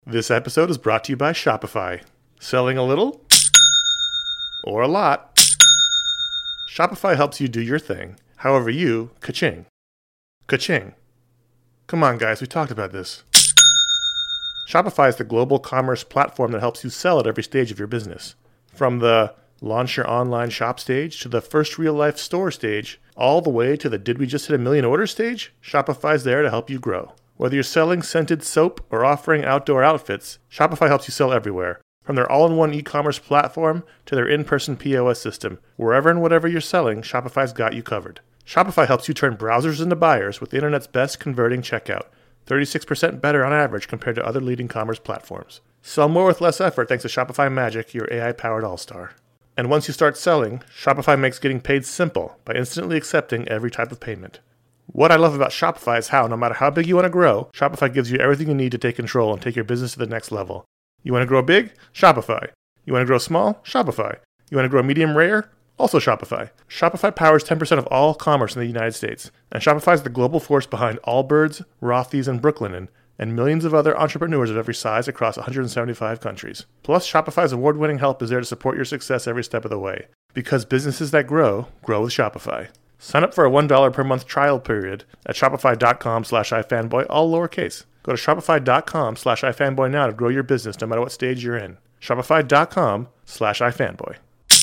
This episode is brought to you by Shopify. Selling a little or a lot, Shopify helps you do your thing, however you ka-ching. Ka-ching. Come on, guys, we talked about this. Shopify is the global commerce platform that helps you sell at every stage of your business. From the launch your online shop stage to the first real-life store stage, all the way to the did we just hit a million orders stage, Shopify's there to help you grow. Whether you're selling scented soap or offering outdoor outfits, Shopify helps you sell everywhere. From their all-in-one e-commerce platform to their in-person POS system, wherever and whatever you're selling, Shopify's got you covered. Shopify helps you turn browsers into buyers with the internet's best converting checkout, 36% better on average compared to other leading commerce platforms. Sell more with less effort thanks to Shopify Magic, your AI-powered all-star. And once you start selling, Shopify makes getting paid simple by instantly accepting every type of payment. What I love about Shopify is how, no matter how big you want to grow, Shopify gives you everything you need to take control and take your business to the next level. You want to grow big? Shopify. You want to grow small? Shopify. You want to grow medium rare? Also Shopify. Shopify powers 10% of all commerce in the United States, and Shopify is the global force behind Allbirds, Rothy's, and Brooklinen, and millions of other entrepreneurs of every size across 175 countries. Plus, Shopify's award-winning help is there to support your success every step of the way. Because businesses that grow with Shopify. Sign up for a $1 per month trial period at shopify.com/ifanboy, all lowercase. Go to shopify.com/ifanboy now to grow your business no matter what stage you're in. Shopify.com/ifanboy.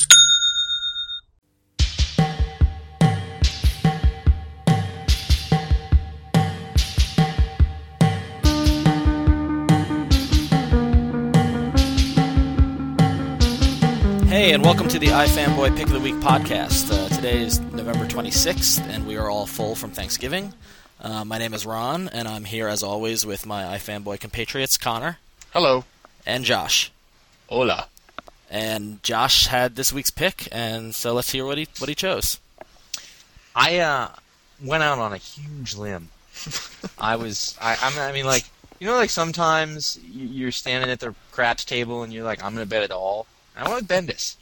Hey, and welcome to the iFanboy Pick of the Week podcast. Today is November 26th, and we are all full from Thanksgiving. My name is Ron, and I'm here, as always, with my iFanboy compatriots, Connor. Hello. And Josh. Hola. And Josh had this week's pick, and so let's hear what he chose. I went out on a huge limb. I mean, like, you know, like sometimes you're standing at the craps table and you're like, I'm going to bet it all. I went with Bendis.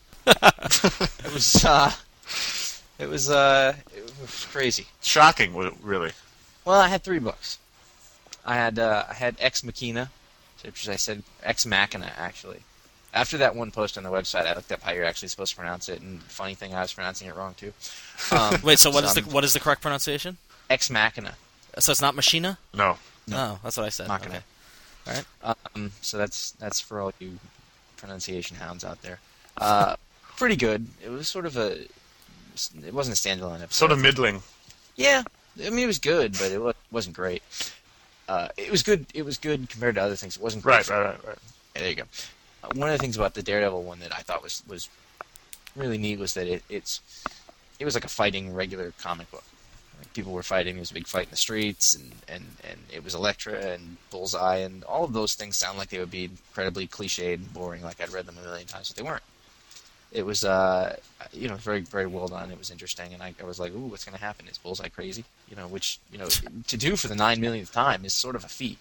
It was crazy. Shocking, really. Well, I had 3 books. I had Ex Machina, which I said Ex Machina, actually. After that one post on the website, I looked up how you're actually supposed to pronounce it, and funny thing, I was pronouncing it wrong too. Wait, so what is the correct pronunciation? Ex Machina. So it's not Machina? No. Oh, that's what I said. Machina. Okay. All right. So that's for all you pronunciation hounds out there. Pretty good. It was it wasn't a standalone episode. Sort of middling. Yeah, I mean it was good, but it wasn't great. It was good. It was good compared to other things. It wasn't great. Right. Yeah, there you go. One of the things about the Daredevil one that I thought was really neat was that it was like a fighting regular comic book. Like people were fighting. There was a big fight in the streets, and it was Elektra and Bullseye, and all of those things sound like they would be incredibly cliched and boring, like I'd read them a million times, but they weren't. It was, very, very well done. It was interesting, and I was like, ooh, what's going to happen? Is Bullseye crazy? Which, to do for the 9 millionth time is sort of a feat,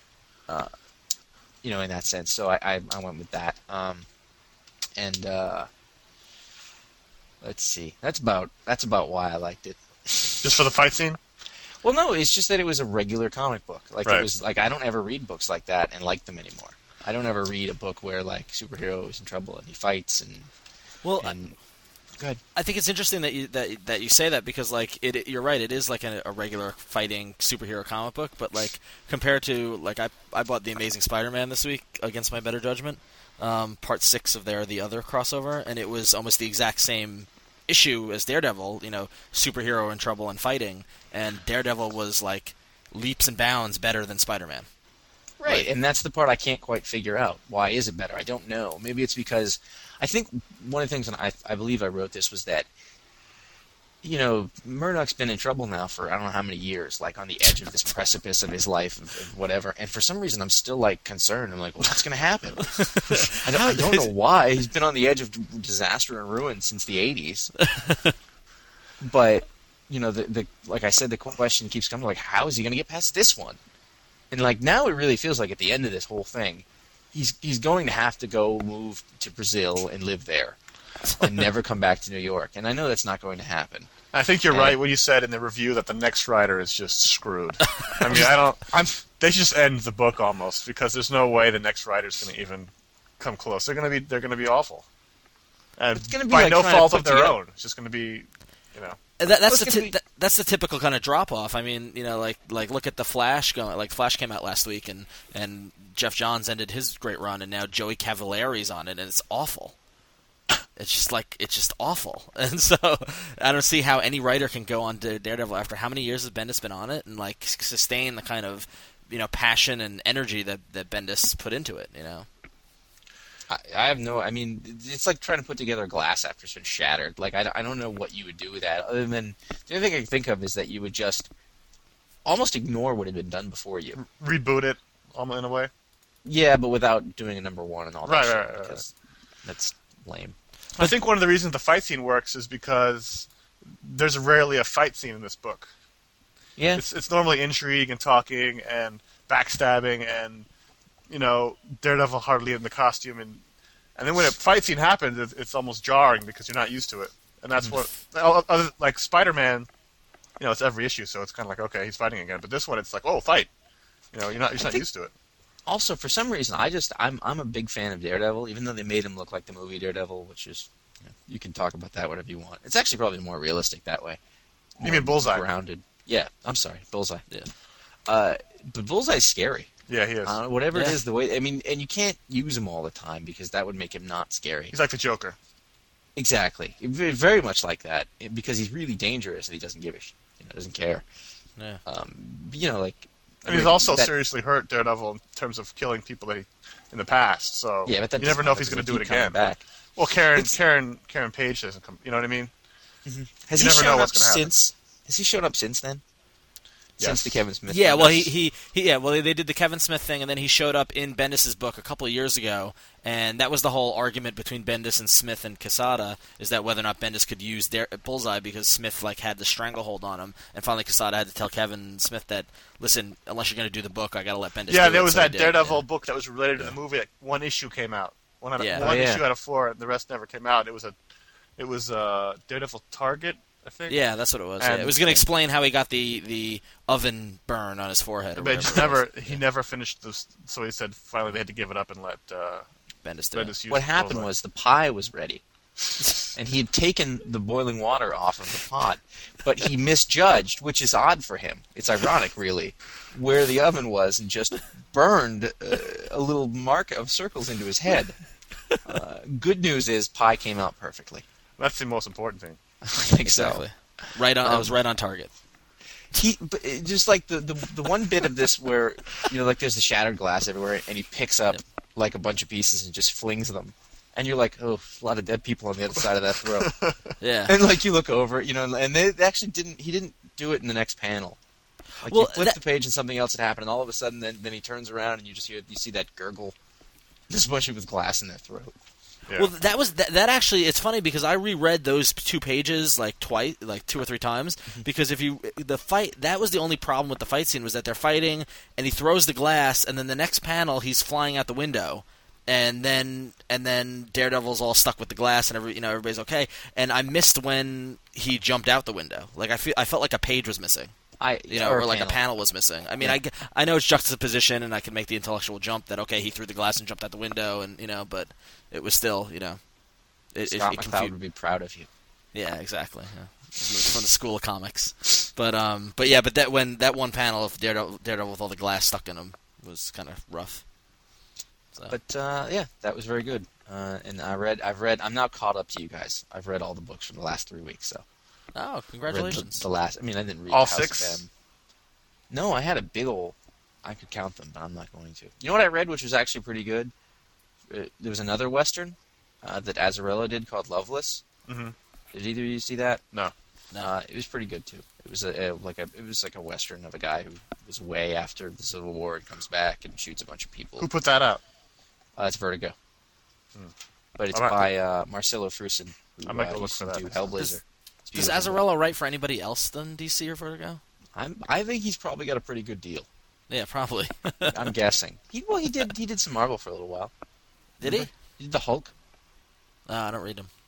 in that sense. So I went with that. Let's see. That's about why I liked it. Just for the fight scene? Well, no, it's just that it was a regular comic book. Like right. It was like I don't ever read books like that and like them anymore. I don't ever read a book where like superhero is in trouble and he fights and. Well, go ahead. I think it's interesting that you say that because like you're right. It is like a regular fighting superhero comic book, but like compared to like I bought the Amazing Spider-Man this week against my better judgment, part 6 of the other crossover, and it was almost the exact same issue as Daredevil. Superhero in trouble and fighting, and Daredevil was like leaps and bounds better than Spider-Man. Right, and that's the part I can't quite figure out. Why is it better? I don't know. Maybe it's because I think one of the things, and I believe I wrote this, was that, Murdoch's been in trouble now for I don't know how many years, like on the edge of this precipice of his life, of whatever. And for some reason, I'm still like concerned. I'm like, well, what's going to happen? I don't know why. He's been on the edge of disaster and ruin since the 80s. But like I said, the question keeps coming, like, how is he going to get past this one? And like now, it really feels like at the end of this whole thing, he's going to have to go move to Brazil and live there. and never come back to New York. And I know that's not going to happen. I think you're right when you said in the review that the next writer is just screwed. I mean, they should just end the book almost, because there's no way the next writer's going to even come close. They're going to be awful. And It's gonna be by like no trying to fault put of their together- own. It's just going to be, you know. That's the typical kind of drop off. I mean, like look at the Flash going. Like Flash came out last week, and Jeff Johns ended his great run, and now Joey Cavalleri's on it, and it's awful. It's just awful. And so I don't see how any writer can go on to Daredevil after how many years has Bendis been on it and like sustain the kind of passion and energy that Bendis put into it. I have no. I mean, it's like trying to put together a glass after it's been shattered. Like I don't know what you would do with that. Other than the only thing I can think of is that you would just almost ignore what had been done before you. Reboot it, in a way. Yeah, but without doing a number one and all that Right, shit, right. because that's lame. I think one of the reasons the fight scene works is because there's rarely a fight scene in this book. Yeah, It's normally intrigue and talking and backstabbing and, Daredevil hardly in the costume. And then when a fight scene happens, it's almost jarring because you're not used to it. And that's what, like Spider-Man, it's every issue, so it's kind of like, okay, he's fighting again. But this one, it's like, oh, fight. You're not used to it. also, for some reason, I'm a big fan of Daredevil, even though they made him look like the movie Daredevil, which is, you can talk about that whatever you want. It's actually probably more realistic that way. You mean Bullseye? Grounded. Yeah, I'm sorry, Bullseye. Yeah. But Bullseye's scary. Yeah, he is. Whatever it is, the way, and you can't use him all the time because that would make him not scary. He's like the Joker. Exactly. Very much like that, because he's really dangerous and he doesn't give a shit. Doesn't care. Yeah. And he's also seriously hurt Daredevil in terms of killing people in the past. So yeah, but that you never know if he's going to do it again. Back. Well, Karen Page doesn't come. You know what I mean? Has You he never know shown up what's gonna happen. since? Has he shown up since then? Since Yes. the Kevin Smith. Yeah, thing? well, they did the Kevin Smith thing, and then he showed up in Bendis' book a couple of years ago, and that was the whole argument between Bendis and Smith and Quesada, is that whether or not Bendis could use Bullseye because Smith had the stranglehold on him, and finally Quesada had to tell Kevin Smith that, listen, unless you're going to do the book, I got to let Bendis. Yeah, do there it. was So he that did, Daredevil book that was related to the movie. Like, one issue came out. One issue out of 4, and the rest never came out. It was Daredevil Target, I think. Yeah, that's what it was. And- Yeah. It was going to explain how he got the oven burn on his forehead. Or But it just whatever it was. he never finished this. So he said finally they had to give it up and let Bendis did. Bendis use What happened Bullseye. was the pie was ready, and he had taken the boiling water off of the pot, but he misjudged, which is odd for him. It's ironic, really, where the oven was, and just burned a little mark of circles into his head. Good news is pie came out perfectly. That's the most important thing. I think Exactly. so. Right on. It was right on target. But just like the one bit of this where there's the shattered glass everywhere, and he picks up like a bunch of pieces and just flings them, and you're like, oh, a lot of dead people on the other side of that throat. Yeah. And you look over, and they actually he didn't do it in the next panel. Well, you flip the page and something else had happened, and all of a sudden then he turns around and you see that gurgle, just a bunch with glass in their throat. Yeah. Well, that actually. It's funny because I reread those 2 pages twice, 2 or 3 times. Because that was the only problem with the fight scene was that they're fighting and he throws the glass, and then the next panel he's flying out the window, and then Daredevil's all stuck with the glass, and everybody's okay. And I missed when he jumped out the window. I felt like a page was missing. Or like a panel was missing. I mean, Yeah. I know it's juxtaposition, and I can make the intellectual jump that okay, he threw the glass and jumped out the window, and but it was still Scott McCloud would be proud of you. Yeah, exactly. Yeah. It's from the School of Comics, but that one panel of Daredevil with all the glass stuck in him was kind of rough. So. But that was very good. And I've read. I'm now caught up to you guys. I've read all the books from the last 3 weeks. So. Oh, congratulations! The last. I mean, I didn't read All House 6? of M. No, I had a big old. I could count them, but I'm not going to. You know what I read, which was actually pretty good? There was another Western that Azzarello did called Loveless. Mm-hmm. Did either of you see that? No. It was pretty good too. It was like a Western of a guy who was away after the Civil War and comes back and shoots a bunch of people. Who put that out? It's Vertigo. But it's I might- by Marcelo Frusin, who I might go look used for to that do next Hellblazer. It's Does beautiful. Azzarello write for anybody else than DC or Vertigo? I think he's probably got a pretty good deal. Yeah, probably. I'm guessing. He did some Marvel for a little while. Did he? He did the Hulk. I don't read him.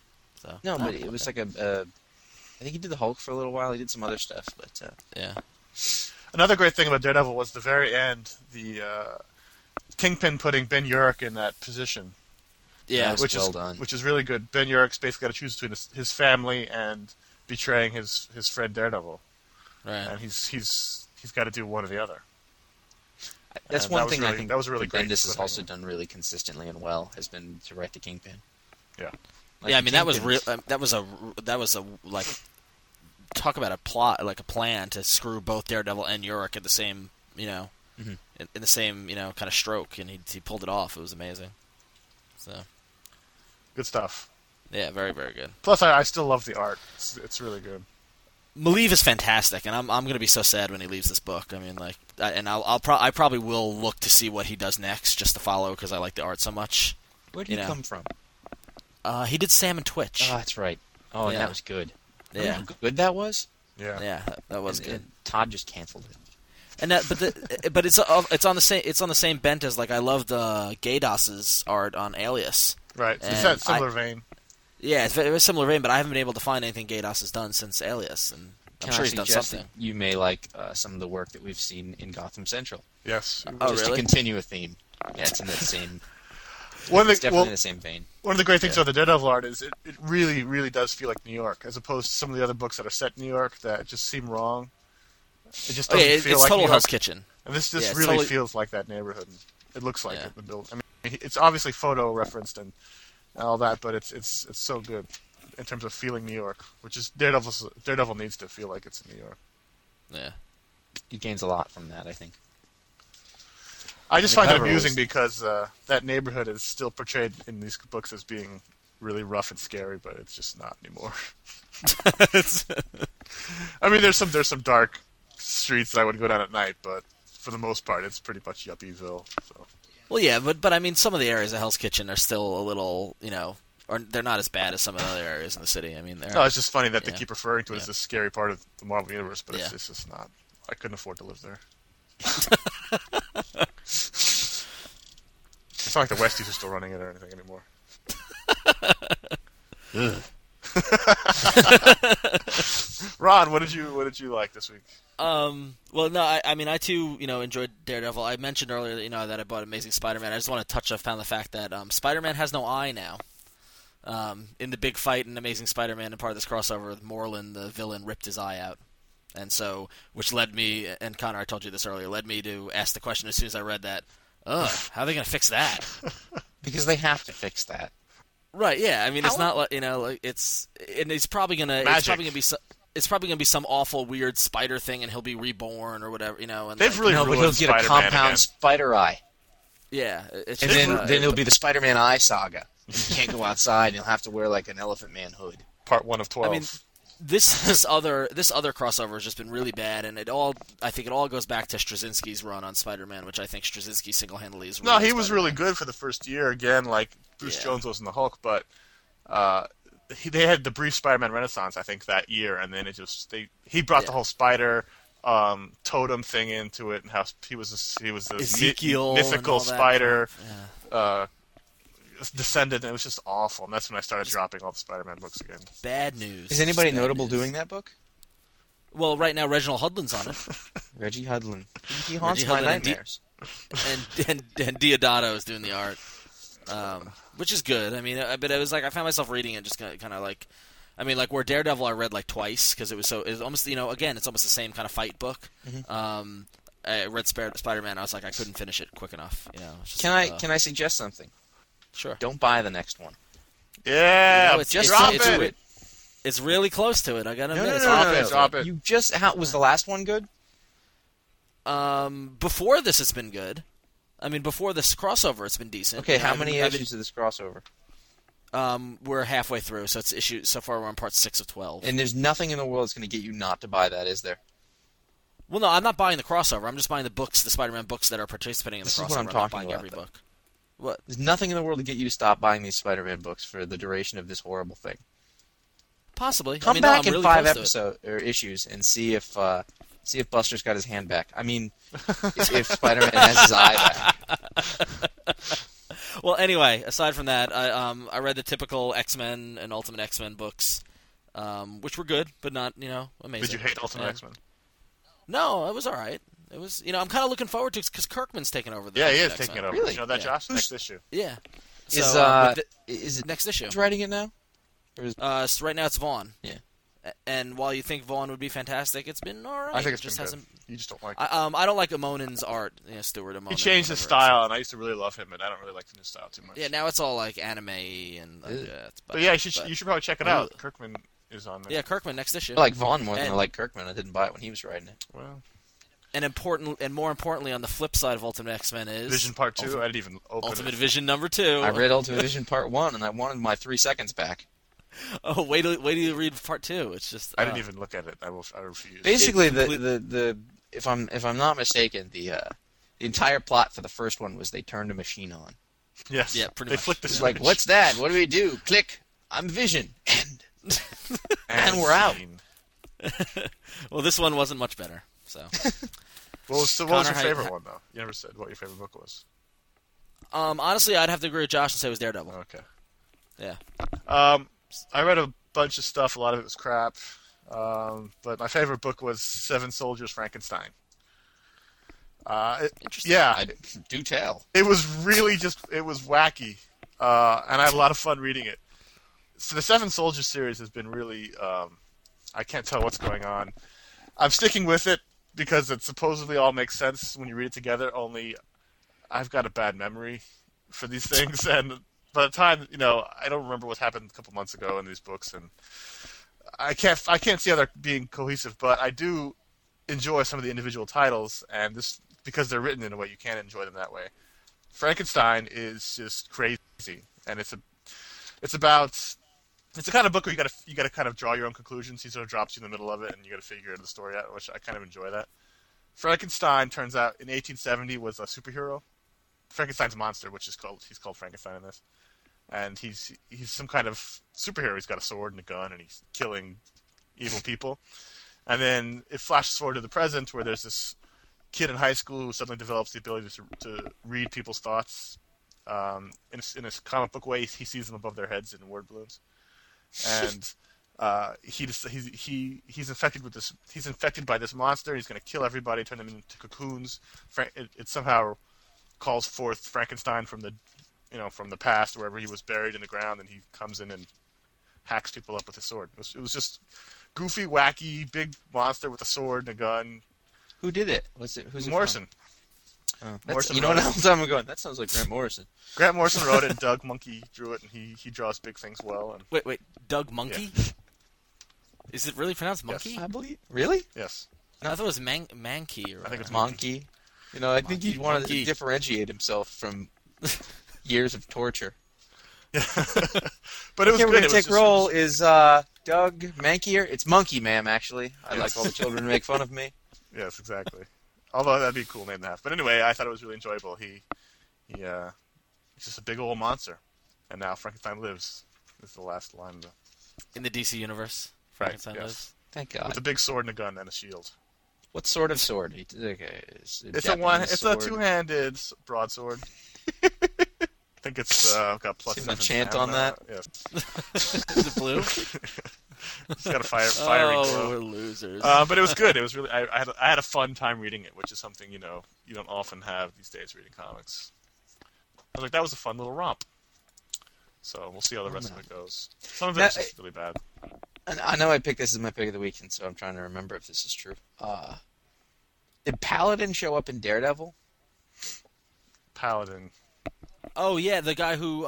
So No, but it was like I think he did the Hulk for a little while. He did some other stuff, but yeah. Another great thing about Daredevil was the very end, the Kingpin putting Ben Urich in that position. Yeah, was well done. Which is really good. Ben Urich's basically got to choose between his family and betraying his friend Daredevil, right. and he's got to do one or the other. That's And one that was thing I really- think that was a really great Bendis has cliffhanger. also done really consistently and well, has been to write the Kingpin. Yeah. Like, Yeah, I the mean that was real. Kingpin's- That was a like talk about a plot, like a plan to screw both Daredevil and Urich at the same, Mhm. in the same, kind of stroke, and he pulled it off. It was amazing. So Good stuff. yeah, very very good. Plus, I still love the art. It's really good. Maliv is fantastic, and I'm going to be so sad when he leaves this book. I mean, like, I probably will look to see what he does next, just to follow because I like the art so much. Where did he you know. come from? He did Sam and Twitch. Oh, that's right. Oh, and Yeah. that was good. Remember Yeah, how good that was? Yeah. yeah, that was And- good. and Todd just canceled it. And but it's on the same bent as, like, I love the Gaydos's art on Alias. Right. It's And that similar vein. Yeah, it's very similar vein, but I haven't been able to find anything Gaydos has done since Alias, and I'm Can sure I he's done suggest something. that you may like some of the work that we've seen in Gotham Central. Yes. Oh, Just really? to continue a theme. Yeah, it's in that same. One It's of definitely the, in the same vein. one of the great things Yeah. about the Daredevil art is it really, really does feel like New York, as opposed to some of the other books that are set in New York that just seem wrong. It just Oh, doesn't yeah, feel it's like total New Hell's York. Kitchen. And this Yeah, just it's really totally- feels like that neighborhood. It looks like Yeah. it. The build. I mean, it's obviously photo referenced and all that, but it's so good in terms of feeling New York, which is Daredevil needs to feel like it's in New York. Yeah. He gains a lot from that, I think. I just The find it cover amusing was- because that neighborhood is still portrayed in these books as being really rough and scary, but it's just not anymore. I mean, there's some dark streets that I would go down at night, but for the most part, it's pretty much Yuppieville. So. Well, yeah, but I mean, some of the areas of Hell's Kitchen are still a little, or they're not as bad as some of the other areas in the city. I mean, they're No, it's just funny that they Yeah. keep referring to it as Yeah. this scary part of the Marvel Universe, but Yeah. it's just not. I couldn't afford to live there. It's not like the Westies are still running it or anything anymore. Ron, what did you like this week? Well, no, I mean, I too, enjoyed Daredevil. I mentioned earlier that, that I bought Amazing Spider-Man. I just want to touch on the fact that Spider-Man has no eye now. In the big fight in Amazing Spider-Man and part of this crossover, Moreland, the villain, ripped his eye out. And so, which led me, and Connor, I told you this earlier, led me to ask the question as soon as I read that, how are they going to fix that? Because they have to fix that. Right, yeah. I mean, it's How- not like, like it's probably going to Magic. it's probably gonna be some awful weird spider thing, and he'll be reborn or whatever, And They've really No, but he'll ruined get a Spider-Man compound again. spider eye. yeah, it's And just, then it'll be the Spider-Man eye saga. You can't go outside, and you'll have to wear like an Elephant Man hood. Part 1 of 12. I mean, this other crossover has just been really bad, and I think it all goes back to Straczynski's run on Spider-Man, which I think Straczynski single-handedly is. no, ruined he was Spider-Man. really good for the first year again, like Bruce Yeah. Jones was in the Hulk, but they had the brief Spider-Man renaissance, I think, that year, and then he brought the Yeah. whole spider totem thing into it, and how he was this Ezekiel and mythical all that spider crap. descendant, and it was just awful, and that's when I started dropping all the Spider-Man books again. Bad news. Is anybody Just bad notable news. doing that book? Well, right now Reginald Hudlin's on it, Reggie Hudlin. He haunts Reggie my Hudlin and nightmares. and Diodato is doing the art, which is good. I mean, but it was like I found myself reading it just kind of like, I mean, like where Daredevil I read like twice because it was almost again it's almost the same kind of fight book. I read Spider-Man. I was like I couldn't finish it quick enough. It's just, Can I suggest something? Sure. Don't buy the next one. Yeah, it's- just it's- drop it's it. weird. It's really close to it. I gotta admit. Drop it. You just was the last one good? Before this, it's been good. I mean, before this crossover, it's been decent. Okay, how I've many been- issues of this crossover? We're halfway through, so it's so far we're on part 6 of 12. And there's nothing in the world that's going to get you not to buy that, is there? Well, no, I'm not buying the crossover. I'm just buying the books, the Spider-Man books that are participating in the This crossover. is what I'm not talking buying about, every though. book. What? There's nothing in the world to get you to stop buying these Spider-Man books for the duration of this horrible thing. Possibly. Come I mean, no, back I'm in really 5 close to it. episodes or issues and see if Buster's got his hand back. I mean, if Spider-Man has his eye back. Well, anyway, aside from that, I read the typical X-Men and Ultimate X-Men books, which were good, but not amazing. Did you hate Ultimate X-Men? No, it was all right. It was I'm kind of looking forward to it because Kirkman's taking over. Yeah, he is X-Men. taking it over. Really? You know that, Yeah. Josh? Next issue. Yeah. Is So, is it next issue? who's writing it now? Or is, So right now it's Vaughn. Yeah. And while you think Vaughn would be fantastic, it's been all right. I think it's it just been hasn't. good. You just don't like it. I don't like Amonin's art. Stuart Amonin. He changed his whatever. style, and I used to really love him, but I don't really like the new style too much. Yeah, now it's all like anime and it's But yeah, you should probably check it out. Ugh. Kirkman is on there. Yeah, Kirkman next issue. I like Vaughn more than I And- like Kirkman. I didn't buy it when he was writing it. Well, And more importantly, on the flip side of Ultimate X-Men is Vision Part 2, I didn't even open Ultimate it. Vision number 2. I read Ultimate Vision Part 1, and I wanted my 3 seconds back. Oh, wait till you read Part 2. It's just I didn't even look at it. I refuse. Basically, complete- the if I'm not mistaken, the entire plot for the first one was they turned a machine on. Yes. Yeah, pretty they much. flicked the It's switch. like, what's that? What do we do? Click. I'm Vision. End. and we're out. scene. Well, this one wasn't much better. So, What was your Connor, how- favorite one, though? You never said what your favorite book was. honestly, I'd have to agree with Josh and say it was Daredevil. Okay. Yeah. I read a bunch of stuff. A lot of it was crap. But my favorite book was Seven Soldiers Frankenstein. Interesting. Yeah, I do tell. it was really it was wacky. And I had a lot of fun reading it. So the Seven Soldiers series has been really, I can't tell what's going on. I'm sticking with it because it supposedly all makes sense when you read it together, only I've got a bad memory for these things, and by the time, I don't remember what happened a couple months ago in these books, and I can't see how they're being cohesive, but I do enjoy some of the individual titles, and this, because they're written in a way you can't enjoy them that way. Frankenstein is just crazy, and it's the kind of book where you gotta kind of draw your own conclusions. He sort of drops you in the middle of it, and you gotta figure the story out, which I kind of enjoy that. Frankenstein turns out in 1870 was a superhero. Frankenstein's monster, he's called Frankenstein in this, and he's some kind of superhero. He's got a sword and a gun, and he's killing evil people. And then it flashes forward to the present, where there's this kid in high school who suddenly develops the ability to read people's thoughts. In a comic book way, he sees them above their heads in word balloons, and he's infected with this. He's infected by this monster. He's going to kill everybody, turn them into cocoons. It somehow calls forth Frankenstein from the past, wherever he was buried in the ground, and he comes in and hacks people up with his sword. It was just goofy, wacky, big monster with a sword and a gun. Who did it? Who's it Morrison. from? Morrison You know what wrote it. else I'm going? That sounds like Grant Morrison. Grant Morrison wrote it, and Doug Monkey drew it, and he draws big things well. And Wait. Doug Monkey? Is it really pronounced Monkey? I believe. Really? yes, I thought it was Mankey. Or I think it's Monkey. I think he wanted Monkey. to differentiate himself from years of torture. yeah. But it was Okay, good. we're gonna It was take just- roll. Is Doug Mankier? It's Monkey, ma'am. Actually, I like all the children to make fun of me. Yes, exactly. Although that'd be a cool name to have. But anyway, I thought it was really enjoyable. He's just a big old monster, and now Frankenstein lives. Is the last line of the, In the DC universe, Right, Frankenstein yes. lives. Thank with a God. big sword and a gun and a shield. What sort of sword? Okay, It's Japanese a sword. two-handed broadsword. I think it's got plus. Seen the 7 chant stamina. on that? Yes. Is it blue? It's got a firing oh, glow. we're losers. But it was good. It was really. I had a fun time reading it, which is something you don't often have these days reading comics. I was like, that was a fun little romp. So we'll see how the rest of it goes. Some of it's just really bad. And I know I picked this as my pick of the week, and so I'm trying to remember if this is true. Did Paladin show up in Daredevil? Paladin. Oh yeah, the guy who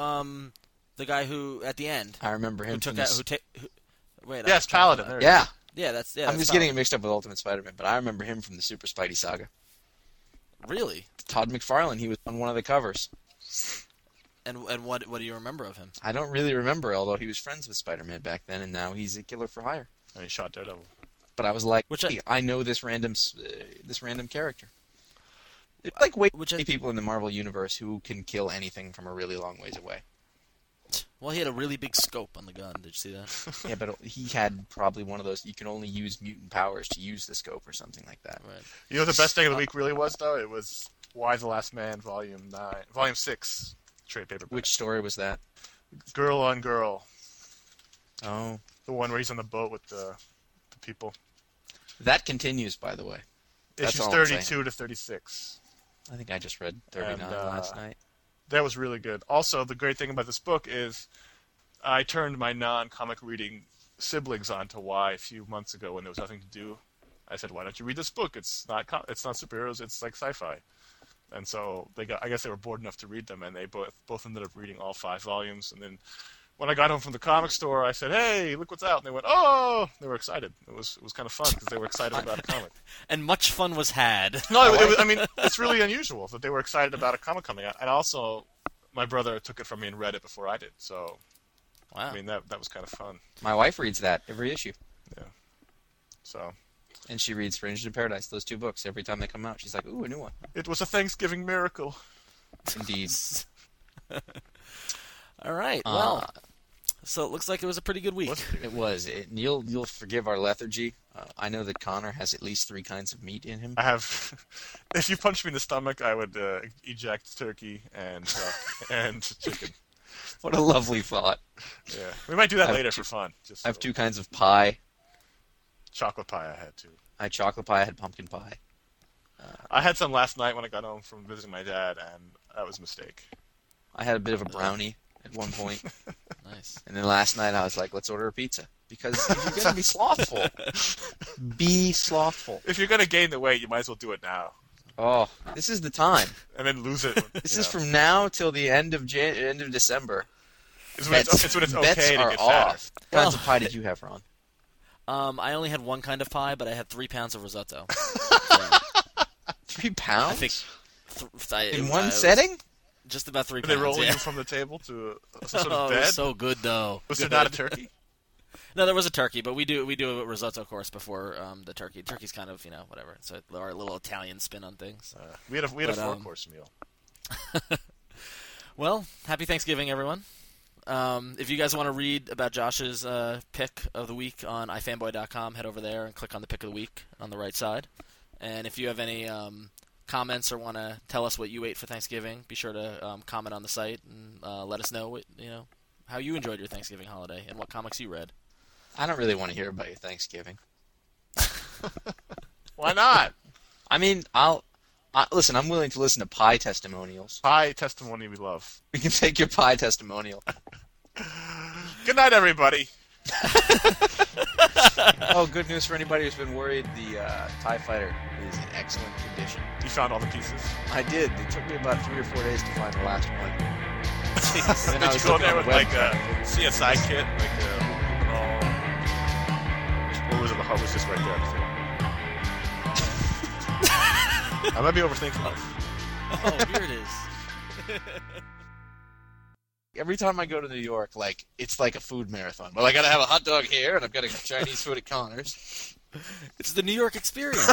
at the end I remember him. who took from out this- wait. Yes, Paladin. There it is. Yeah, Yeah, that's I'm that's just getting it mixed up with Ultimate Spider-Man, but I remember him from the Super Spidey saga. Really. Todd McFarlane, he was on one of the covers. And what do you remember of him? I don't really remember, although he was friends with Spider-Man back then, and now he's a killer for hire. And he shot Daredevil. But I was like, Which hey, I know this random character. There's like way too Which many people in the Marvel universe who can kill anything from a really long ways away. Well, he had a really big scope on the gun. Did you see that? Yeah, but he had probably one of those. You can only use mutant powers to use the scope or something like that. Right. You know what the best thing of the week really was, though? It was Why the Last Man, Volume 6. trade paperback. Which story was that? Girl on Girl, Oh, the one where he's on the boat with the people. that continues, by the way. That's Issues all I'm saying. 32 to 36. I think I just read 39 And, last night. That was really good. Also, the great thing about this book is I turned my non-comic reading siblings on to Y a few months ago when there was nothing to do. I said, "Why don't you read this book? It's not superheroes. It's like sci-fi." And so I guess they were bored enough to read them, and they both ended up reading all 5 volumes. And then when I got home from the comic store, I said, "Hey, look what's out!" And they went, "Oh!" They were excited. It was kind of fun because they were excited about a comic. And much fun was had. No, I mean, it's really unusual that they were excited about a comic coming out. And also, my brother took it from me and read it before I did. So, Wow. I mean, that was kind of fun. My wife reads that every issue. Yeah. So, And she reads Fringed in Paradise, those 2 books, every time they come out. She's like, ooh, a new one. it was a Thanksgiving miracle. Indeed. All right. Well, so it looks like it was a pretty good week. It was. You'll forgive our lethargy. I know that Connor has at least 3 kinds of meat in him. I have. If you punched me in the stomach, I would eject turkey and duck and chicken. What a lovely thought. Yeah, we might do that I have later two- for fun. Just I have so- 2 kinds of pie. chocolate pie. I had too. I had chocolate pie, I had pumpkin pie. I had some last night when I got home from visiting my dad, and that was a mistake. I had a bit of a brownie at one point. Nice. And then last night I was like, let's order a pizza. Because if you're going to be slothful, be slothful. If you're gonna gain the weight, you might as well do it now, Oh, this is the time. and then lose it. This is from now till the end of December. It's when Bets, it's when it's bets okay to are get fatter. off. What kinds of pie did you have, Ron? I only had 1 kind of pie, but I had 3 pounds of risotto. 3 pounds? I think in one setting? Just about 3 Did pounds. they roll yeah. you from the table to some sort Oh, of it bed? was so good though. Was there not a turkey? No, there was a turkey, but we do a risotto course before the turkey. Turkey's kind of whatever. So our little Italian spin on things. We had a But, 4-course meal. Well, happy Thanksgiving, everyone. If you guys want to read about Josh's pick of the week on ifanboy.com, head over there and click on the pick of the week on the right side. And if you have any comments or want to tell us what you ate for Thanksgiving, be sure to comment on the site and let us know what, how you enjoyed your Thanksgiving holiday and what comics you read. I don't really want to hear about your Thanksgiving. Why not? I mean, listen, I'm willing to listen to pie testimonials. Pie testimony we love. We can take your pie testimonial. Good night, everybody. Oh, good news for anybody who's been worried. The TIE Fighter is in excellent condition. You found all the pieces. I did. It took me about 3 or 4 days to find the last one. Did then I you was go looking there on with the like a CSI kit? Or was it the hub was just right there? I might be overthinking this. Oh, here it is. Every time I go to New York, it's like a food marathon. Well, I gotta have a hot dog here, and I've got a Chinese food at Connors. It's the New York experience.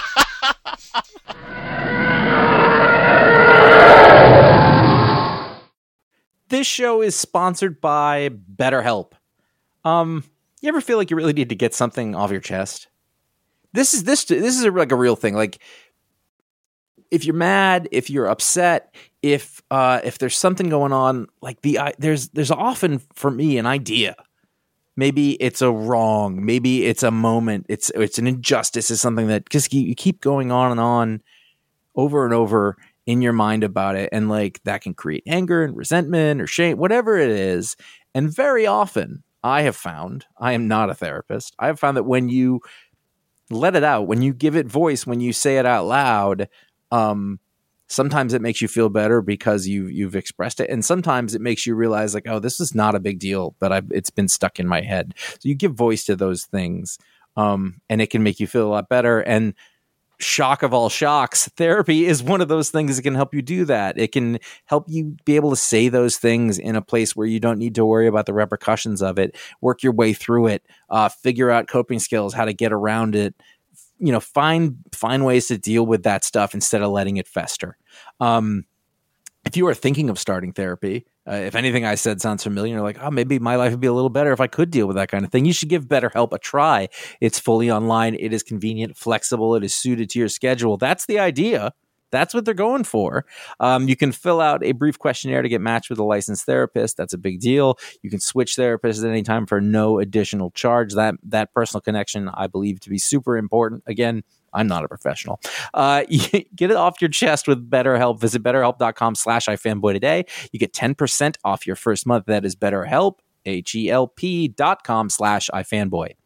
This show is sponsored by BetterHelp. You ever feel like you really need to get something off your chest? This is like a real thing. Like, if you're mad, if you're upset, if there's something going on, like there's often for me an idea. Maybe it's a wrong. Maybe it's a moment. It's an injustice. It's something that just you keep going on and on, over and over in your mind about it, and like that can create anger and resentment or shame, whatever it is. And very often, I have found, I am not a therapist, I have found that when you let it out, when you give it voice, when you say it out loud, sometimes it makes you feel better because you've expressed it, and sometimes it makes you realize like, oh, this is not a big deal, but it's been stuck in my head. So you give voice to those things, and it can make you feel a lot better. And shock of all shocks, therapy is one of those things that can help you do that. It can help you be able to say those things in a place where you don't need to worry about the repercussions of it, work your way through it, figure out coping skills, how to get around it, find ways to deal with that stuff instead of letting it fester. If you are thinking of starting therapy, if anything I said sounds familiar, like, oh, maybe my life would be a little better if I could deal with that kind of thing, you should give BetterHelp a try. It's fully online. It is convenient, flexible. It is suited to your schedule. That's the idea. That's what they're going for. You can fill out a brief questionnaire to get matched with a licensed therapist. That's a big deal. You can switch therapists at any time for no additional charge. That personal connection, I believe, to be super important. Again, I'm not a professional. Get it off your chest with BetterHelp. Visit BetterHelp.com/iFanboy today. You get 10% off your first month. That is BetterHelp, HELP.com/iFanboy.